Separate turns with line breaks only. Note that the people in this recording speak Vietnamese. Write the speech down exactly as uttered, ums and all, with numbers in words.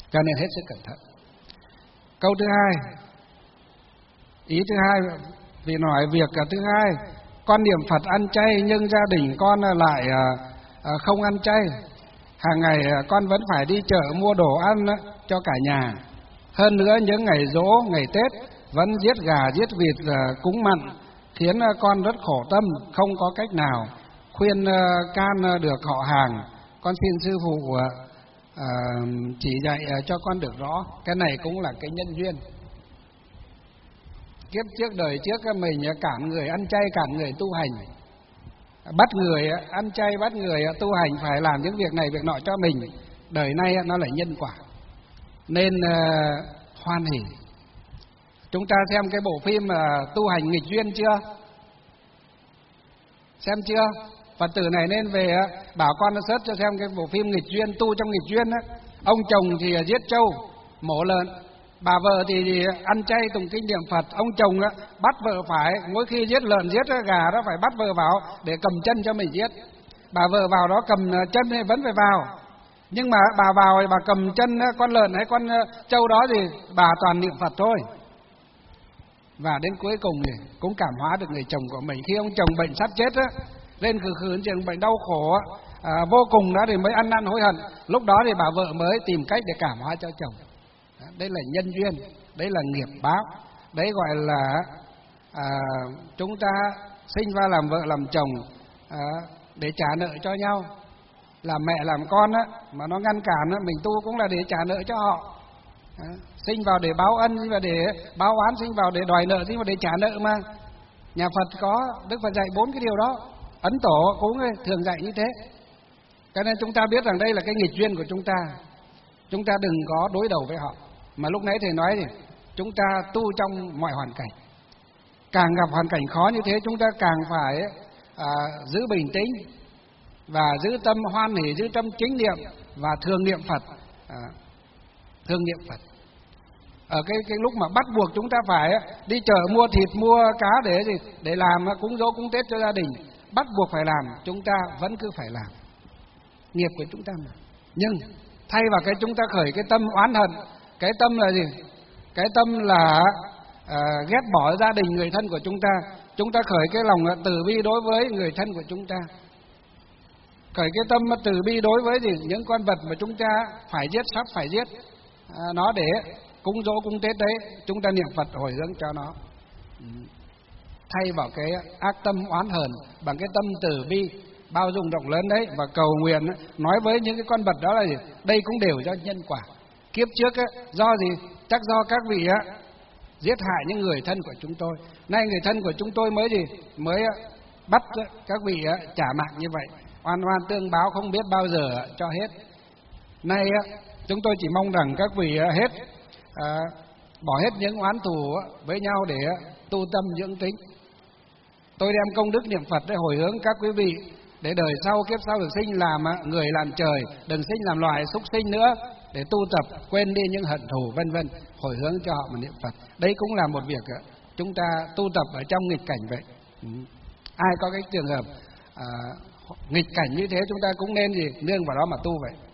cho nên hết sức cẩn thận. Câu thứ hai, ý thứ hai, vì nói việc thứ hai, con niệm Phật ăn chay nhưng gia đình con lại không ăn chay. Hàng ngày con vẫn phải đi chợ mua đồ ăn cho cả nhà. Hơn nữa những ngày giỗ, ngày Tết vẫn giết gà, giết vịt cúng mặn, khiến con rất khổ tâm, không có cách nào khuyên can được họ hàng. Con xin sư phụ à, chỉ dạy cho con được rõ. Cái này cũng là cái nhân duyên. Kiếp trước đời trước mình cản người ăn chay, cản người tu hành, bắt người ăn chay, bắt người tu hành phải làm những việc này việc nọ cho mình. Đời nay nó là nhân quả, nên uh, hoan hỉ. Chúng ta xem cái bộ phim uh, tu hành nghịch duyên chưa? Xem chưa? Phật tử này nên về uh, bảo con nó search cho xem cái bộ phim nghịch duyên, tu trong nghịch duyên á. Ông chồng thì uh, giết trâu, mổ lợn, bà vợ thì ăn chay tụng kinh niệm Phật. Ông chồng á, bắt vợ phải, mỗi khi giết lợn giết gà đó phải bắt vợ vào để cầm chân cho mình giết. Bà vợ vào đó cầm chân thì vẫn phải vào, nhưng mà bà vào bà cầm chân con lợn hay con trâu đó thì bà toàn niệm Phật thôi. Và đến cuối cùng thì cũng cảm hóa được người chồng của mình. Khi ông chồng bệnh sắp chết á, lên khử khử trường bệnh đau khổ á, à, vô cùng đó thì mới ăn năn hối hận. Lúc đó thì bà vợ mới tìm cách để cảm hóa cho chồng. Đấy là nhân duyên, đấy là nghiệp báo. Đấy gọi là à, chúng ta sinh ra làm vợ làm chồng à, để trả nợ cho nhau. Làm mẹ làm con á, mà nó ngăn cản á, mình tu cũng là để trả nợ cho họ. à, Sinh vào để báo ân, sinh vào để báo oán, sinh vào để đòi nợ, sinh vào để trả nợ mà. Nhà Phật có, Đức Phật dạy bốn cái điều đó. Ấn Tổ cũng thường dạy như thế. Cho nên chúng ta biết rằng đây là cái nghịch duyên của chúng ta. Chúng ta đừng có đối đầu với họ. Mà lúc nãy thầy nói thì chúng ta tu trong mọi hoàn cảnh. Càng gặp hoàn cảnh khó như thế, chúng ta càng phải à, giữ bình tĩnh và giữ tâm hoan hỷ, giữ tâm chính niệm và thường niệm Phật. à, Thường niệm Phật. Ở cái cái lúc mà bắt buộc chúng ta phải đi chợ mua thịt mua cá để gì để làm cúng dỗ cúng Tết cho gia đình, bắt buộc phải làm, chúng ta vẫn cứ phải làm. Nghiệp của chúng ta mà. Nhưng thay vào cái chúng ta khởi cái tâm oán hận, cái tâm là gì? Cái tâm là à, ghét bỏ gia đình người thân của chúng ta. Chúng ta khởi cái lòng từ bi đối với người thân của chúng ta. Khởi cái tâm từ bi đối với gì? Những con vật mà chúng ta phải giết, sắp phải giết à, nó để cúng dỗ cúng Tết đấy, chúng ta niệm Phật hồi hướng cho nó. Thay vào cái ác tâm oán hờn bằng cái tâm từ bi bao dung rộng lớn đấy, và cầu nguyện nói với những cái con vật đó là gì? Đây cũng đều do nhân quả. Kiếp trước á, do gì? Chắc do các vị á giết hại những người thân của chúng tôi. Nay người thân của chúng tôi mới gì? Mới bắt các vị á, trả mạng như vậy. Oan oan tương báo không biết bao giờ cho hết. Nay á, chúng tôi chỉ mong rằng các vị á, hết à, bỏ hết những oán thù á, với nhau để á, tu tâm dưỡng tính. Tôi đem công đức niệm Phật để hồi hướng các quý vị, để đời sau kiếp sau được sinh làm người làm trời, đừng sinh làm loài súc sinh nữa, để tu tập quên đi những hận thù vân vân, hồi hướng cho họ mà niệm Phật. Đây cũng là một việc chúng ta tu tập ở trong nghịch cảnh vậy. Ừ. Ai có cái trường hợp à, nghịch cảnh như thế, chúng ta cũng nên gì nương vào đó mà tu vậy.